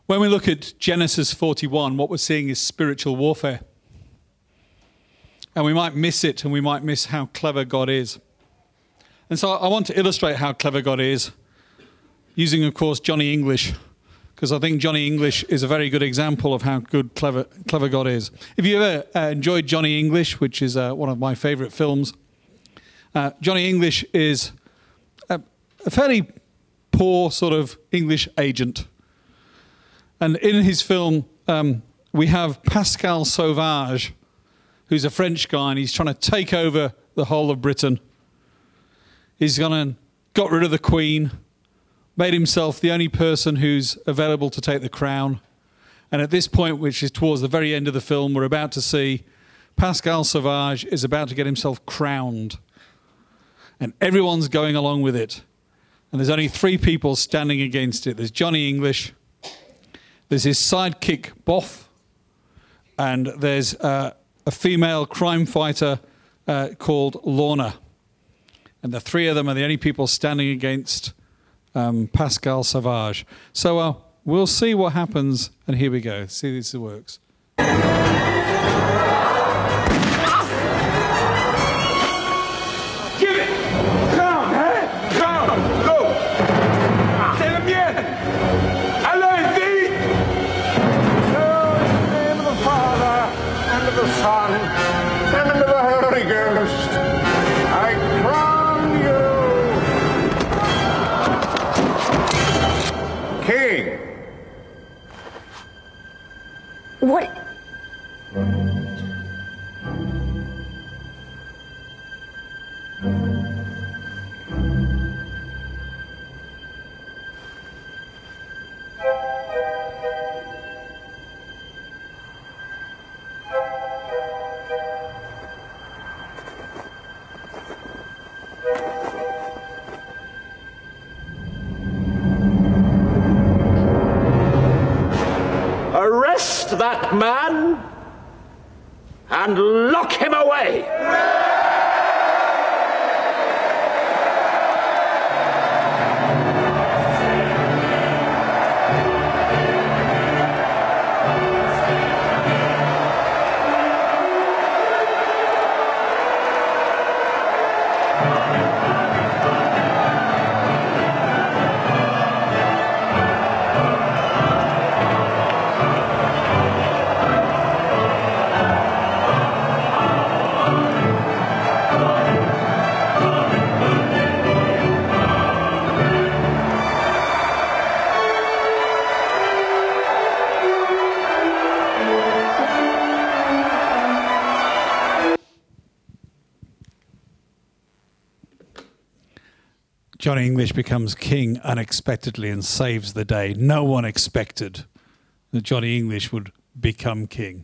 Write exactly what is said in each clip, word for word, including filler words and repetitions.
When we look at Genesis forty-one, what we're seeing is spiritual warfare. And we might miss it, and we might miss how clever God is. And so I want to illustrate how clever God is using, of course, Johnny English, because I think Johnny English is a very good example of how good, clever, clever God is. If you ever uh, enjoyed Johnny English, which is uh, one of my favourite films, uh, Johnny English is a, a fairly poor sort of English agent. And in his film, um, we have Pascal Sauvage, who's a French guy, and he's trying to take over the whole of Britain. He's gone and got rid of the Queen, made himself the only person who's available to take the crown. And at this point, which is towards the very end of the film, we're about to see Pascal Sauvage is about to get himself crowned. And everyone's going along with it. And there's only three people standing against it. There's Johnny English, there's his sidekick, Boff, and there's uh, a female crime fighter uh, called Lorna. And the three of them are the only people standing against um, Pascal Sauvage. So uh, we'll see what happens, and here we go. See if this works. Son, and into the Holy Ghost, I crown you King. What? Arrest that man and lock him away. Johnny English becomes king unexpectedly and saves the day. No one expected that Johnny English would become king.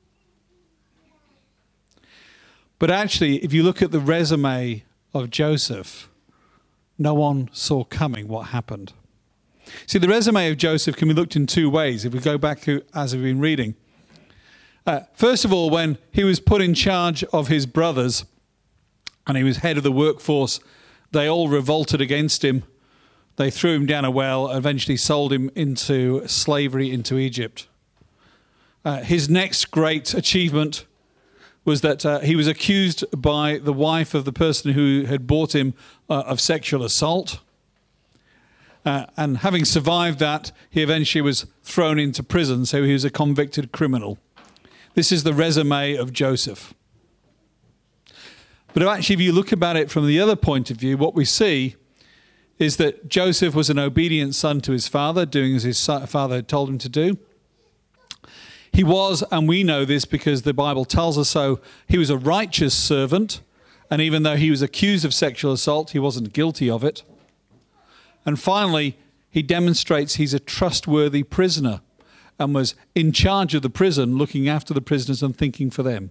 But actually, if you look at the resume of Joseph, no one saw coming what happened. See, the resume of Joseph can be looked in two ways if we go back to, as we've been reading. Uh, first of all, when he was put in charge of his brothers and he was head of the workforce, they all revolted against him. They threw him down a well and eventually sold him into slavery into Egypt. Uh, his next great achievement was that uh, he was accused by the wife of the person who had bought him uh, of sexual assault. Uh, and having survived that, he eventually was thrown into prison, so he was a convicted criminal. This is the resume of Joseph. But actually, if you look about it from the other point of view, what we see is that Joseph was an obedient son to his father, doing as his father had told him to do. He was, and we know this because the Bible tells us so, he was a righteous servant, and even though he was accused of sexual assault, he wasn't guilty of it. And finally, he demonstrates he's a trustworthy prisoner and was in charge of the prison, looking after the prisoners and thinking for them.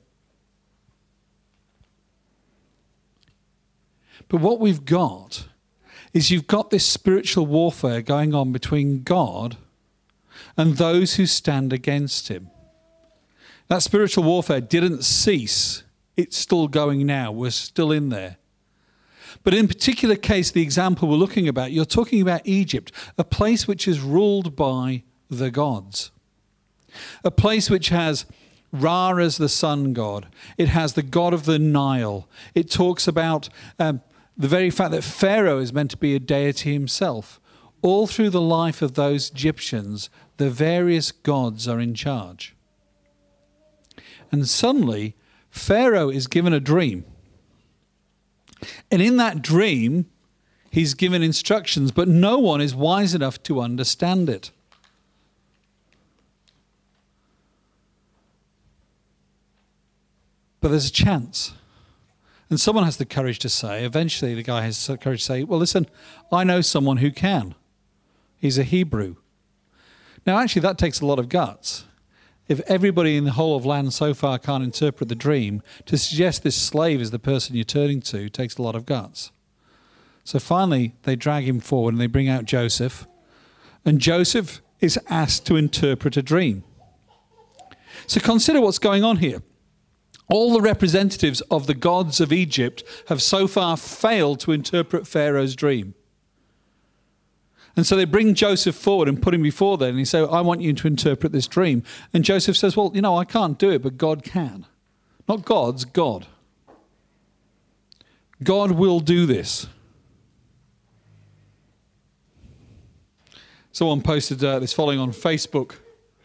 But what we've got is you've got this spiritual warfare going on between God and those who stand against him. That spiritual warfare didn't cease. It's still going now. We're still in there. But in particular case, the example we're looking about, you're talking about Egypt, a place which is ruled by the gods. A place which has Ra as the sun god. It has the god of the Nile. It talks about um, the very fact that Pharaoh is meant to be a deity himself. All through the life of those Egyptians, the various gods are in charge. And suddenly, Pharaoh is given a dream. And in that dream, he's given instructions, but no one is wise enough to understand it. But there's a chance. And someone has the courage to say, eventually the guy has the courage to say, well, listen, I know someone who can. He's a Hebrew. Now, actually, that takes a lot of guts. If everybody in the whole of land so far can't interpret the dream, to suggest this slave is the person you're turning to takes a lot of guts. So finally, they drag him forward and they bring out Joseph. And Joseph is asked to interpret a dream. So consider what's going on here. All the representatives of the gods of Egypt have so far failed to interpret Pharaoh's dream. And so they bring Joseph forward and put him before them. And he says, I want you to interpret this dream. And Joseph says, well, you know, I can't do it, but God can. Not gods, God. God will do this. Someone posted uh, this following on Facebook.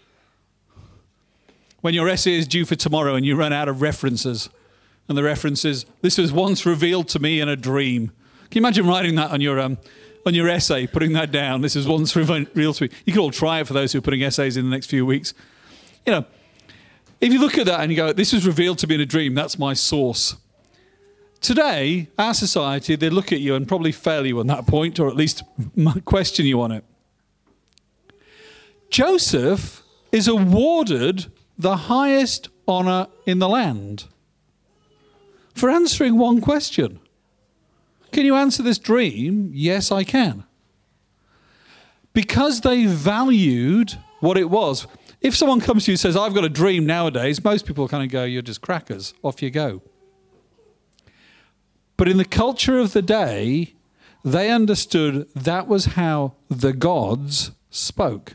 When your essay is due for tomorrow and you run out of references, and the reference is, this was once revealed to me in a dream. Can you imagine writing that on your um, on your essay, putting that down? This was once revealed to me. You could all try it for those who are putting essays in the next few weeks. You know, if you look at that and you go, this was revealed to me in a dream, that's my source. Today, our society, they look at you and probably fail you on that point, or at least question you on it. Joseph is awarded the highest honor in the land for answering one question. Can you answer this dream? Yes, I can. Because they valued what it was. If someone comes to you and says, I've got a dream nowadays, most people kind of go, you're just crackers, off you go. But in the culture of the day, they understood that was how the gods spoke.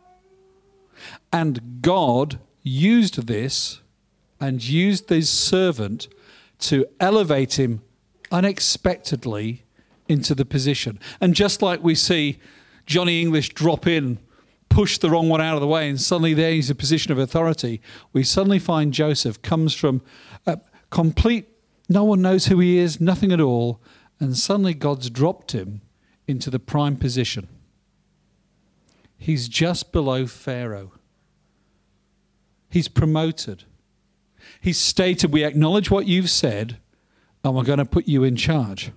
And God used this and used this servant to elevate him unexpectedly into the position. And just like we see Johnny English drop in, push the wrong one out of the way, and suddenly there he's a position of authority, we suddenly find Joseph comes from a complete, no one knows who he is, nothing at all, and suddenly God's dropped him into the prime position. He's just below Pharaoh. He's promoted. He's stated, we acknowledge what you've said, and we're going to put you in charge.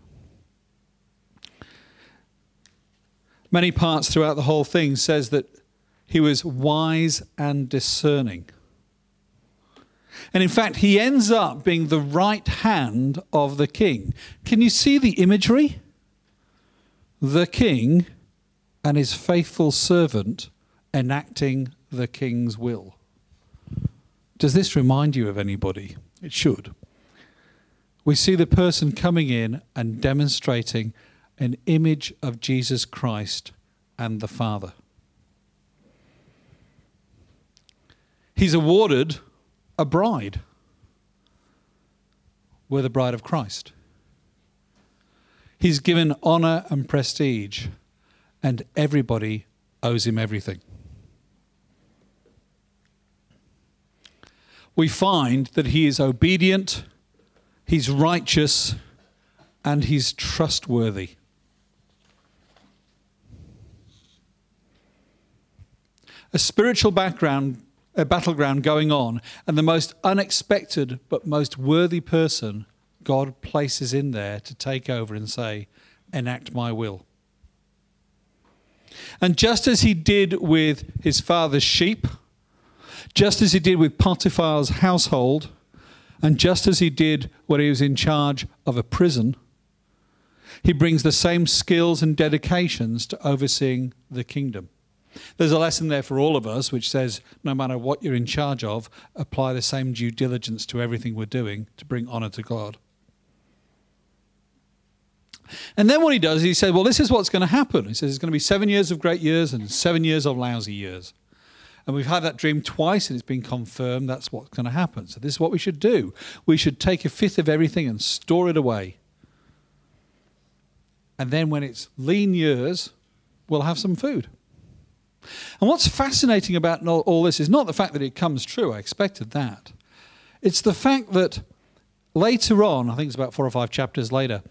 Many parts throughout the whole thing says that he was wise and discerning. And in fact, he ends up being the right hand of the king. Can you see the imagery? The king and his faithful servant enacting the king's will. Does this remind you of anybody? It should. We see the person coming in and demonstrating an image of Jesus Christ and the Father. He's awarded a bride. We're the bride of Christ. He's given honor and prestige, and everybody owes him everything. We find that he is obedient, he's righteous, and he's trustworthy. A spiritual background, a battleground going on, and the most unexpected but most worthy person God places in there to take over and say, enact my will. And just as he did with his father's sheep, just as he did with Potiphar's household, and just as he did when he was in charge of a prison, he brings the same skills and dedications to overseeing the kingdom. There's a lesson there for all of us which says no matter what you're in charge of, apply the same due diligence to everything we're doing to bring honor to God. And then what he does, he said, well, this is what's going to happen. He says it's going to be seven years of great years and seven years of lousy years. and we've had that dream twice and it's been confirmed that's what's going to happen. So this is what we should do. We should take a fifth of everything and store it away. And then when it's lean years, we'll have some food. And what's fascinating about all this is not the fact that it comes true. I expected that. It's the fact that later on, I think it's about four or five chapters later,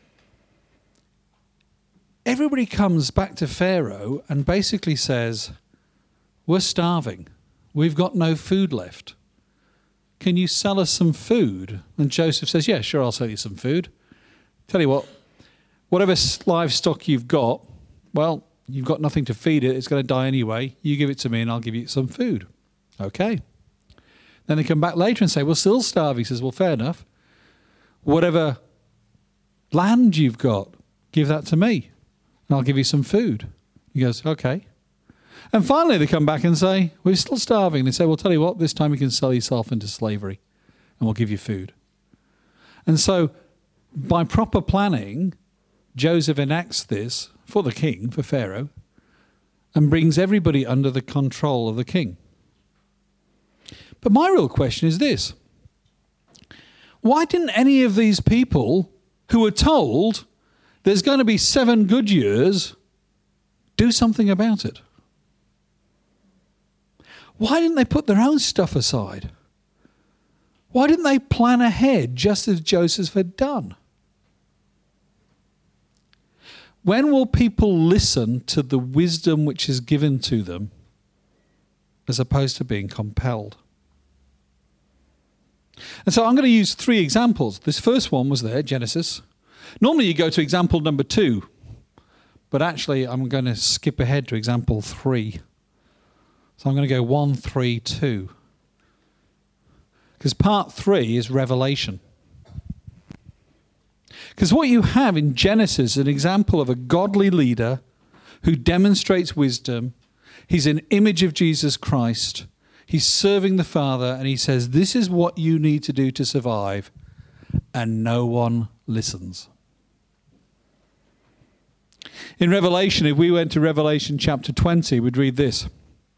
everybody comes back to Pharaoh and basically says, we're starving. We've got no food left. Can you sell us some food? And Joseph says, yeah, sure, I'll sell you some food. Tell you what, whatever livestock you've got, well, you've got nothing to feed it. It's going to die anyway. You give it to me and I'll give you some food. Okay. Then they come back later and say, we're still starving. He says, well, fair enough. Whatever land you've got, give that to me and I'll give you some food. He goes, okay. And finally they come back and say, we're still starving. They say, well, tell you what, this time you can sell yourself into slavery and we'll give you food. And so by proper planning, Joseph enacts this for the king, for Pharaoh, and brings everybody under the control of the king. But my real question is this. Why didn't any of these people who were told there's going to be seven good years do something about it? Why didn't they put their own stuff aside? Why didn't they plan ahead just as Joseph had done? When will people listen to the wisdom which is given to them as opposed to being compelled? And so I'm going to use three examples. This first one was there, Genesis. Normally you go to example number two, but actually I'm going to skip ahead to example three. So I'm going to go one, three, two. Because part three is Revelation. Because what you have in Genesis is an example of a godly leader who demonstrates wisdom. He's an image of Jesus Christ. He's serving the Father, and he says, this is what you need to do to survive. And no one listens. In Revelation, if we went to Revelation chapter twenty, we'd read this.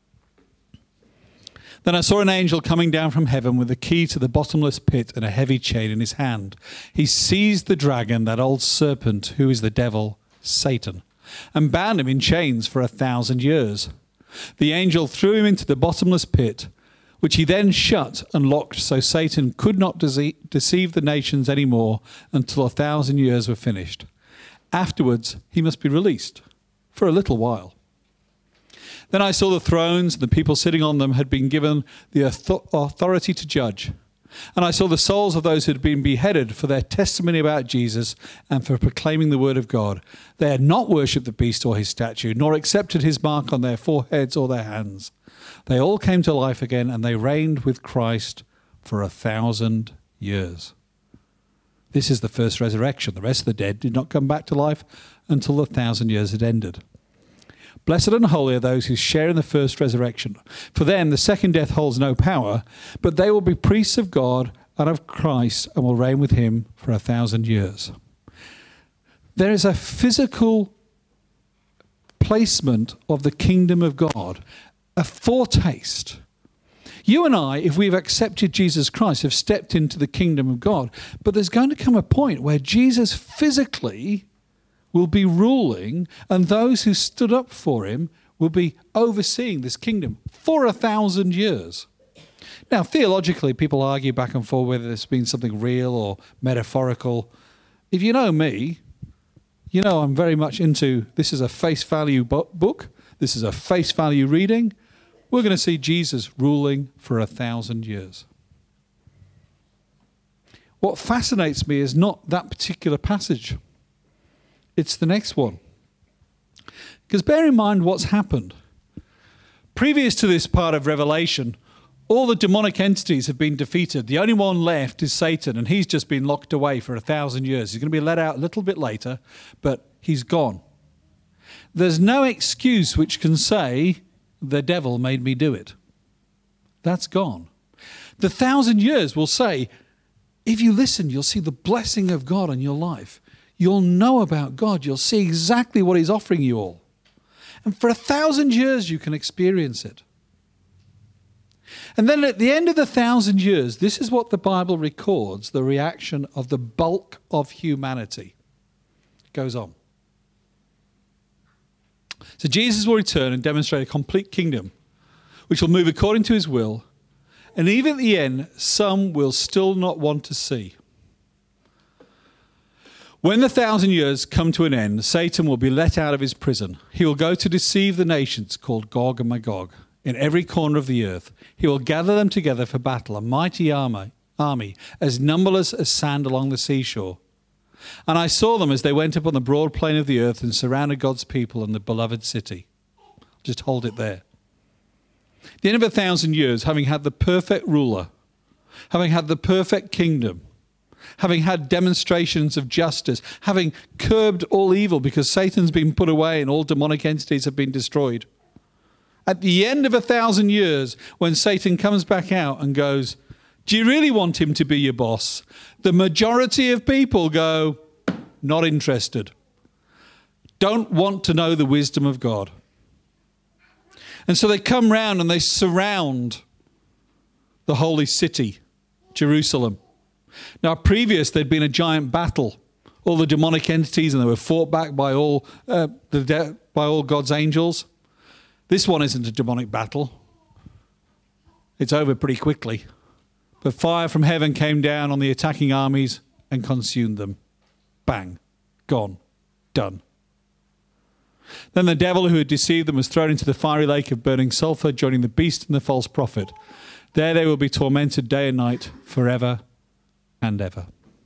Then I saw an angel coming down from heaven with a key to the bottomless pit and a heavy chain in his hand. He seized the dragon, that old serpent, who is the devil, Satan, and bound him in chains for a thousand years. The angel threw him into the bottomless pit, which he then shut and locked, so Satan could not dece- deceive the nations any more until a thousand years were finished. Afterwards, he must be released for a little while. Then I saw the thrones, and the people sitting on them had been given the authority to judge. And I saw the souls of those who had been beheaded for their testimony about Jesus and for proclaiming the word of God. They had not worshipped the beast or his statue, nor accepted his mark on their foreheads or their hands. They all came to life again, and they reigned with Christ for a thousand years. This is the first resurrection. The rest of the dead did not come back to life until the thousand years had ended. Blessed and holy are those who share in the first resurrection. For them, the second death holds no power, but they will be priests of God and of Christ and will reign with him for a thousand years. There is a physical placement of the kingdom of God, a foretaste. You and I, if we've accepted Jesus Christ, have stepped into the kingdom of God, but there's going to come a point where Jesus physically will be ruling, and those who stood up for him will be overseeing this kingdom for a thousand years. Now, theologically, people argue back and forth whether this means something real or metaphorical. If you know me, you know I'm very much into, this is a face value book, this is a face value reading. We're going to see Jesus ruling for a thousand years. What fascinates me is not that particular passage. It's the next one. Because bear in mind what's happened. Previous to this part of Revelation, all the demonic entities have been defeated. The only one left is Satan, and he's just been locked away for a thousand years. He's going to be let out a little bit later, but he's gone. There's no excuse which can say, the devil made me do it. That's gone. The thousand years will say, if you listen, you'll see the blessing of God in your life. You'll know about God. You'll see exactly what he's offering you all. And for a thousand years, you can experience it. And then at the end of the thousand years, this is what the Bible records, the reaction of the bulk of humanity. It goes on. So Jesus will return and demonstrate a complete kingdom, which will move according to his will. And even at the end, some will still not want to see. When the thousand years come to an end, Satan will be let out of his prison. He will go to deceive the nations called Gog and Magog in every corner of the earth. He will gather them together for battle, a mighty army, army as numberless as sand along the seashore. And I saw them as they went up on the broad plain of the earth and surrounded God's people and the beloved city. Just hold it there. The end of a thousand years, having had the perfect ruler, having had the perfect kingdom, having had demonstrations of justice, having curbed all evil because Satan's been put away and all demonic entities have been destroyed. At the end of a thousand years, when Satan comes back out and goes, do you really want him to be your boss? The majority of people go, not interested. Don't want to know the wisdom of God. And so they come round and they surround the holy city, Jerusalem. Now, previous, there'd been a giant battle. All the demonic entities, and they were fought back by all uh, the de- by all God's angels. This one isn't a demonic battle. It's over pretty quickly. But fire from heaven came down on the attacking armies and consumed them. Bang. Gone. Done. Then the devil who had deceived them was thrown into the fiery lake of burning sulfur, joining the beast and the false prophet. There they will be tormented day and night forever and ever.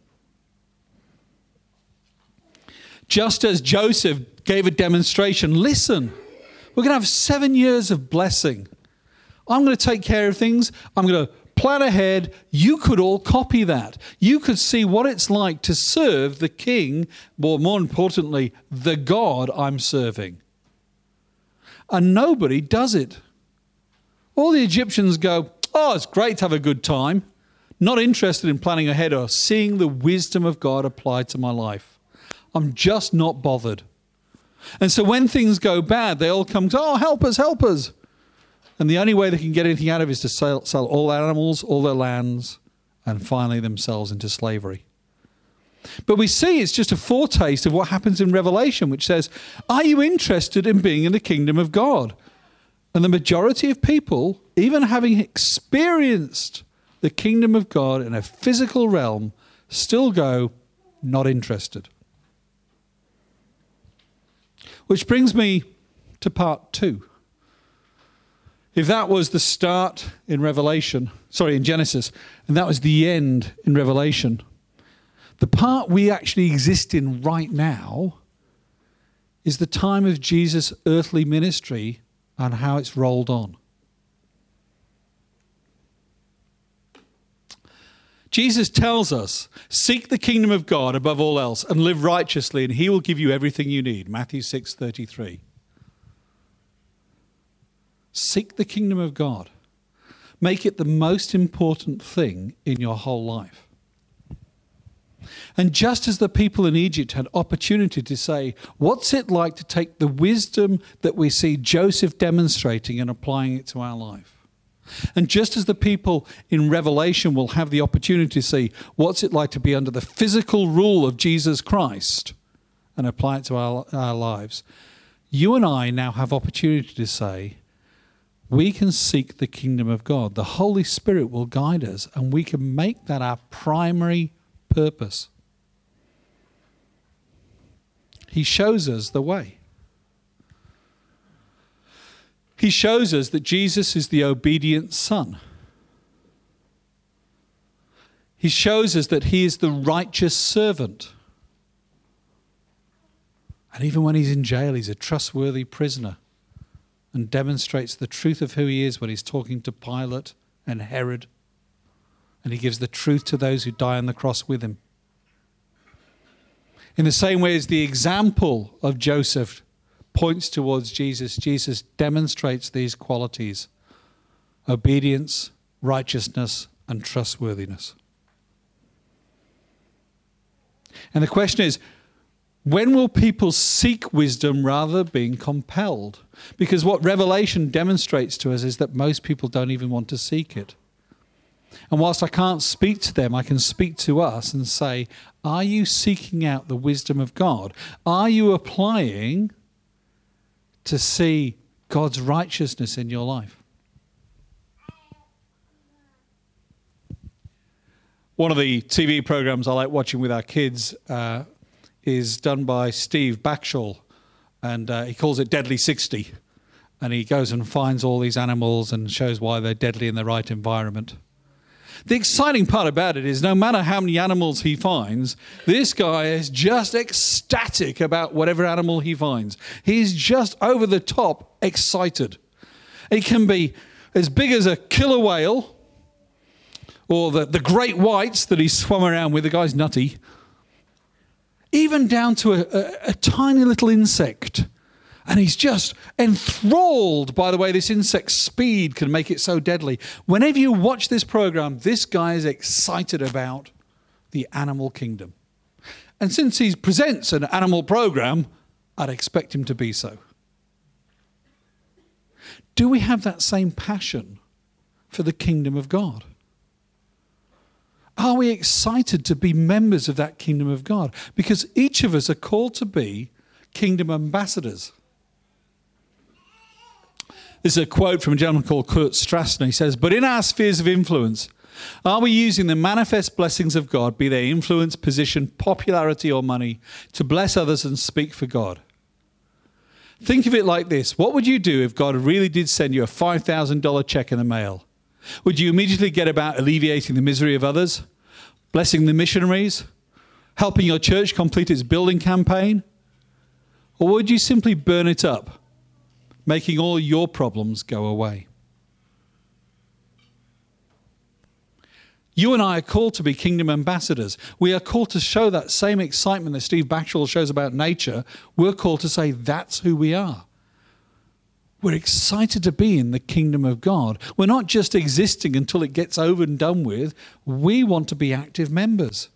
Just as Joseph gave a demonstration, listen, we're going to have seven years of blessing. I'm going to take care of things. I'm going to plan ahead. You could all copy that. You could see what it's like to serve the king, or more importantly, the God I'm serving. And nobody does it. All the Egyptians go, oh, it's great to have a good time. Not interested in planning ahead or seeing the wisdom of God applied to my life. I'm just not bothered. And so when things go bad, they all come to, oh, help us, help us. And the only way they can get anything out of it is to sell, sell all animals, all their lands, and finally themselves into slavery. But we see it's just a foretaste of what happens in Revelation, which says, are you interested in being in the kingdom of God? And the majority of people, even having experienced the kingdom of God in a physical realm, still go, not interested. Which brings me to part two. If that was the start in Revelation, sorry, in Genesis, and that was the end in Revelation, the part we actually exist in right now is the time of Jesus' earthly ministry and how it's rolled on. Jesus tells us, seek the kingdom of God above all else and live righteously, and he will give you everything you need. Matthew six thirty-three. Seek the kingdom of God. Make it the most important thing in your whole life. And just as the people in Egypt had opportunity to say, what's it like to take the wisdom that we see Joseph demonstrating and applying it to our life? And just as the people in Revelation will have the opportunity to see what's it like to be under the physical rule of Jesus Christ and apply it to our, our lives, you and I now have opportunity to say, we can seek the kingdom of God. The Holy Spirit will guide us, and we can make that our primary purpose. He shows us the way. He shows us that Jesus is the obedient Son. He shows us that he is the righteous servant. And even when he's in jail, he's a trustworthy prisoner and demonstrates the truth of who he is when he's talking to Pilate and Herod. And he gives the truth to those who die on the cross with him. In the same way as the example of Joseph points towards Jesus, Jesus demonstrates these qualities: obedience, righteousness, and trustworthiness. And the question is, When will people seek wisdom rather than being compelled? Because what Revelation demonstrates to us is that most people don't even want to seek it. And whilst I can't speak to them, I can speak to us and say, are you seeking out the wisdom of God? Are you applying to see God's righteousness in your life? One of the T V programs I like watching with our kids uh, is done by Steve Backshall, and uh, he calls it Deadly sixty. And he goes and finds all these animals and shows why they're deadly in the right environment. The exciting part about it is no matter how many animals he finds, this guy is just ecstatic about whatever animal he finds. He's just over the top excited. It can be as big as a killer whale, or the, the great whites that he swum around with. The guy's nutty. Even down to a, a, a tiny little insect. And he's just enthralled by the way this insect's speed can make it so deadly. Whenever you watch this program, this guy is excited about the animal kingdom. And since he presents an animal program, I'd expect him to be so. Do we have that same passion for the kingdom of God? Are we excited to be members of that kingdom of God? Because each of us are called to be kingdom ambassadors. This is a quote from a gentleman called Kurt Strassner. He says, but in our spheres of influence, are we using the manifest blessings of God, be they influence, position, popularity or money, to bless others and speak for God? Think of it like this. What would you do if God really did send you a five thousand dollars check in the mail? Would you immediately get about alleviating the misery of others, blessing the missionaries, helping your church complete its building campaign? Or would you simply burn it up, making all your problems go away? You and I are called to be kingdom ambassadors. We are called to show that same excitement that Steve Backshall shows about nature. We're called to say that's who we are. We're excited to be in the kingdom of God. We're not just existing until it gets over and done with. We want to be active members.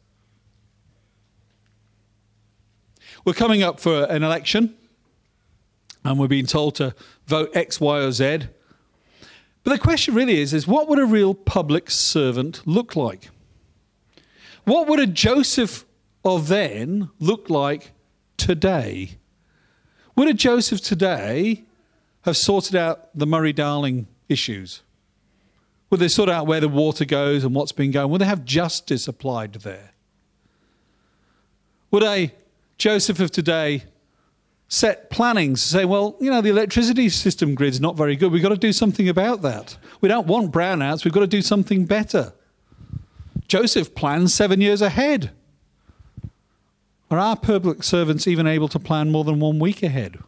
We're coming up for an election, and we're being told to vote X, Y, or Z. But the question really is, is what would a real public servant look like? What would a Joseph of then look like today? Would a Joseph today have sorted out the Murray-Darling issues? Would they sort out where the water goes and what's been going? Would they have justice applied there? Would a Joseph of today set plannings to say, well, you know, the electricity system grid's not very good. We've got to do something about that. We don't want brownouts. We've got to do something better. Joseph plans seven years ahead. Are our public servants even able to plan more than one week ahead?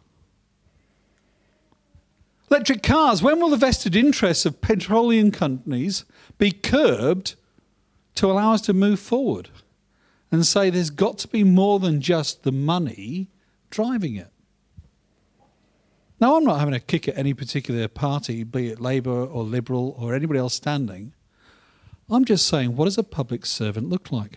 Electric cars. When will the vested interests of petroleum companies be curbed to allow us to move forward and say there's got to be more than just the money driving it? Now, I'm not having a kick at any particular party, be it Labour or Liberal or anybody else standing. I'm just saying, what does a public servant look like?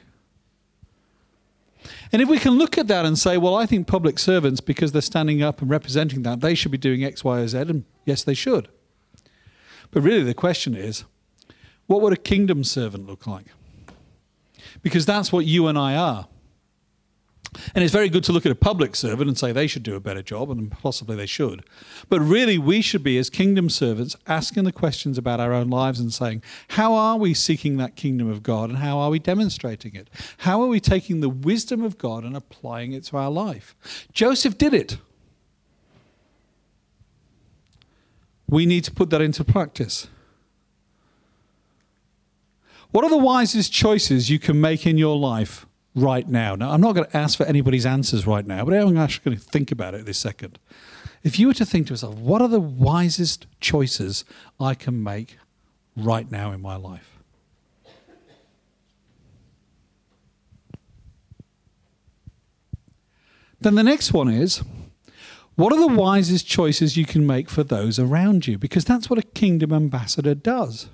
And if we can look at that and say, well, I think public servants, because they're standing up and representing that, they should be doing X, Y, or Z, and yes, they should. But really the question is, what would a kingdom servant look like? Because that's what you and I are. And it's very good to look at a public servant and say they should do a better job, and possibly they should. But really, we should be, as kingdom servants, asking the questions about our own lives and saying, how are we seeking that kingdom of God, and how are we demonstrating it? How are we taking the wisdom of God and applying it to our life? Joseph did it. We need to put that into practice. What are the wisest choices you can make in your life right now? Now, I'm not going to ask for anybody's answers right now, but I'm actually going to think about it this second. If you were to think to yourself, what are the wisest choices I can make right now in my life? Then the next one is, what are the wisest choices you can make for those around you? Because that's what a kingdom ambassador does.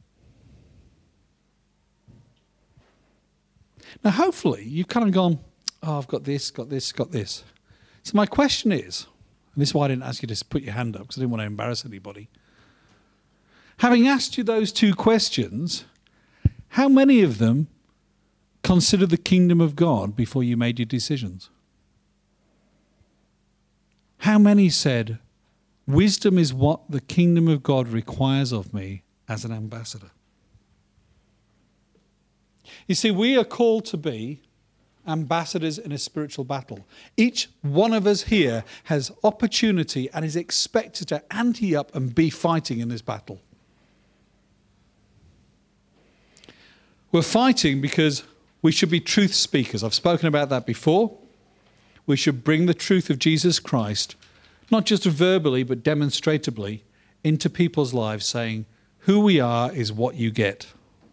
Now, hopefully, you've kind of gone, oh, I've got this, got this, got this. So my question is, and this is why I didn't ask you to put your hand up, because I didn't want to embarrass anybody. Having asked you those two questions, how many of them considered the kingdom of God before you made your decisions? How many said, wisdom is what the kingdom of God requires of me as an ambassador? You see, we are called to be ambassadors in a spiritual battle. Each one of us here has opportunity and is expected to ante up and be fighting in this battle. We're fighting because we should be truth speakers. I've spoken about that before. We should bring the truth of Jesus Christ, not just verbally, but demonstratively, into people's lives, saying, who we are is what you get.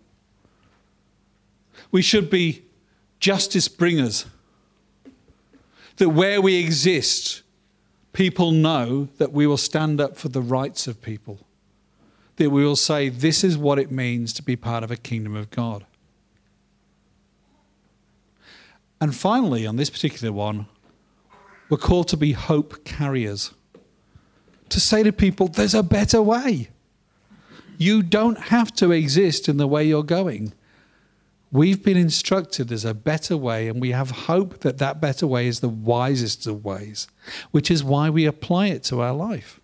We should be justice bringers. That where we exist, people know that we will stand up for the rights of people. That we will say, this is what it means to be part of a kingdom of God. And finally, on this particular one, we're called to be hope carriers. To say to people, there's a better way. You don't have to exist in the way you're going. We've been instructed there's a better way, and we have hope that that better way is the wisest of ways, which is why we apply it to our life.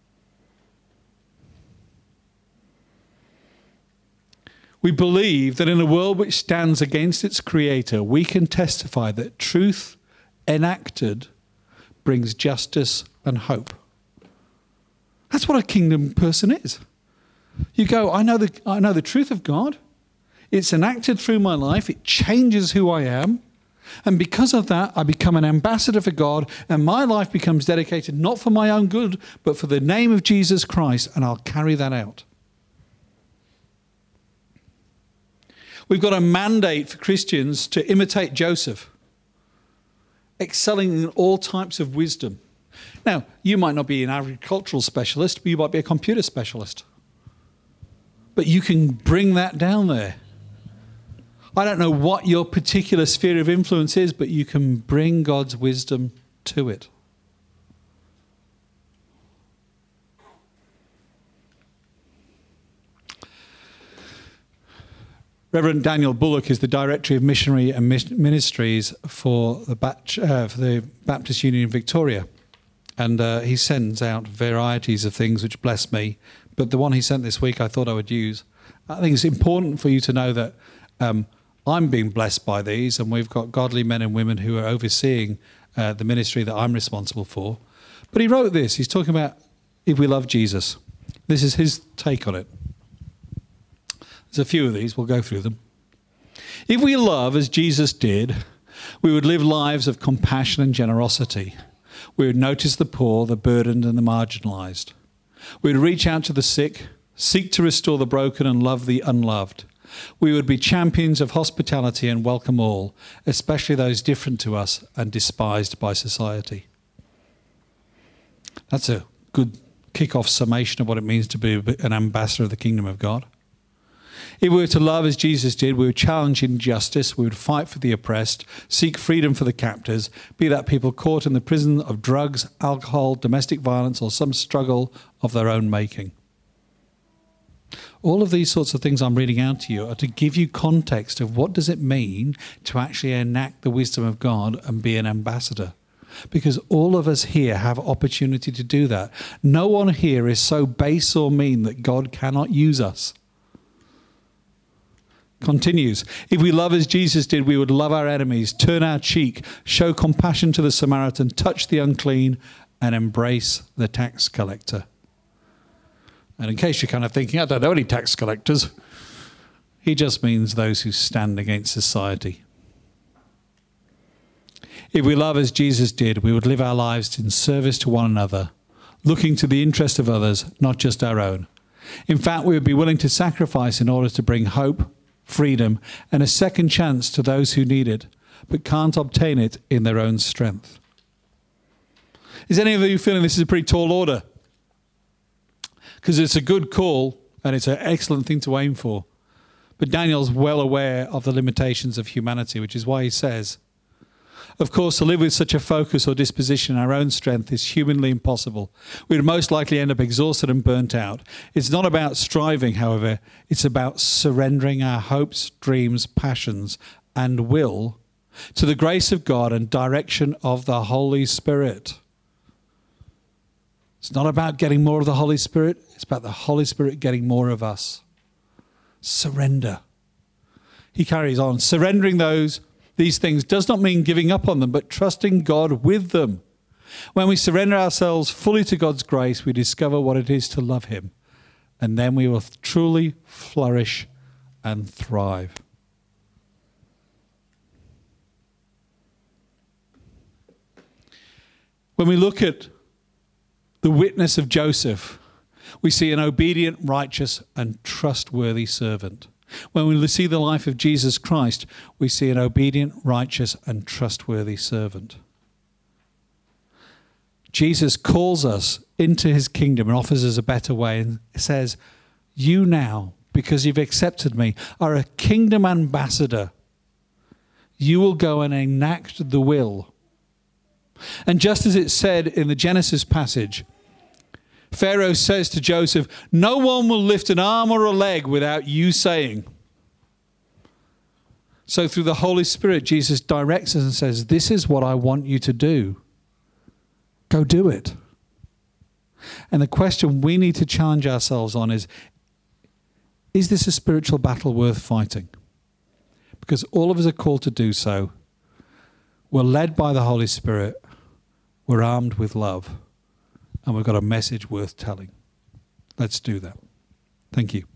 We believe that in a world which stands against its creator, we can testify that truth enacted brings justice and hope. That's what a kingdom person is. You go, I know the, I know the truth of God. It's enacted through my life. It changes who I am. And because of that, I become an ambassador for God, and my life becomes dedicated not for my own good, but for the name of Jesus Christ, and I'll carry that out. We've got a mandate for Christians to imitate Joseph, excelling in all types of wisdom. Now, you might not be an agricultural specialist, but you might be a computer specialist. But you can bring that down there. I don't know what your particular sphere of influence is, but you can bring God's wisdom to it. Reverend Daniel Bullock is the Director of Missionary and Ministries for the, Bat- uh, for the Baptist Union in Victoria. And uh, he sends out varieties of things which bless me. But the one he sent this week I thought I would use. I think it's important for you to know that um, I'm being blessed by these, and we've got godly men and women who are overseeing uh, the ministry that I'm responsible for. But he wrote this. He's talking about if we love Jesus. This is his take on it. There's a few of these. We'll go through them. If we love as Jesus did, we would live lives of compassion and generosity. We would notice the poor, the burdened, and the marginalized. We would reach out to the sick, seek to restore the broken, and love the unloved. We would be champions of hospitality and welcome all, especially those different to us and despised by society. That's a good kick-off summation of what it means to be an ambassador of the kingdom of God. If we were to love as Jesus did, we would challenge injustice, we would fight for the oppressed, seek freedom for the captors, be that people caught in the prison of drugs, alcohol, domestic violence, or some struggle of their own making. All of these sorts of things I'm reading out to you are to give you context of what does it mean to actually enact the wisdom of God and be an ambassador. Because all of us here have opportunity to do that. No one here is so base or mean that God cannot use us. Continues, if we love as Jesus did, we would love our enemies, turn our cheek, show compassion to the Samaritan, touch the unclean, and embrace the tax collector. And in case you're kind of thinking, I don't know any tax collectors, he just means those who stand against society. If we love as Jesus did, we would live our lives in service to one another, looking to the interest of others, not just our own. In fact, we would be willing to sacrifice in order to bring hope, freedom, and a second chance to those who need it, but can't obtain it in their own strength. Is any of you feeling this is a pretty tall order? Because it's a good call, and it's an excellent thing to aim for. But Daniel's well aware of the limitations of humanity, which is why he says, Of course, to live with such a focus or disposition in our own strength is humanly impossible. We would most likely end up exhausted and burnt out. It's not about striving, however. It's about surrendering our hopes, dreams, passions, and will to the grace of God and direction of the Holy Spirit. It's not about getting more of the Holy Spirit. It's about the Holy Spirit getting more of us. Surrender. He carries on. Surrendering those These things does not mean giving up on them, but trusting God with them. When we surrender ourselves fully to God's grace, we discover what it is to love him, and then we will truly flourish and thrive. When we look at the witness of Joseph, we see an obedient, righteous, and trustworthy servant. When we see the life of Jesus Christ, we see an obedient, righteous, and trustworthy servant. Jesus calls us into his kingdom and offers us a better way and says, you now, because you've accepted me, are a kingdom ambassador. You will go and enact the will. And just as it said in the Genesis passage, Pharaoh says to Joseph, no one will lift an arm or a leg without you saying. So through the Holy Spirit, Jesus directs us and says, this is what I want you to do. Go do it. And the question we need to challenge ourselves on is, is this a spiritual battle worth fighting? Because all of us are called to do so. We're led by the Holy Spirit. We're armed with love. And we've got a message worth telling. Let's do that. Thank you.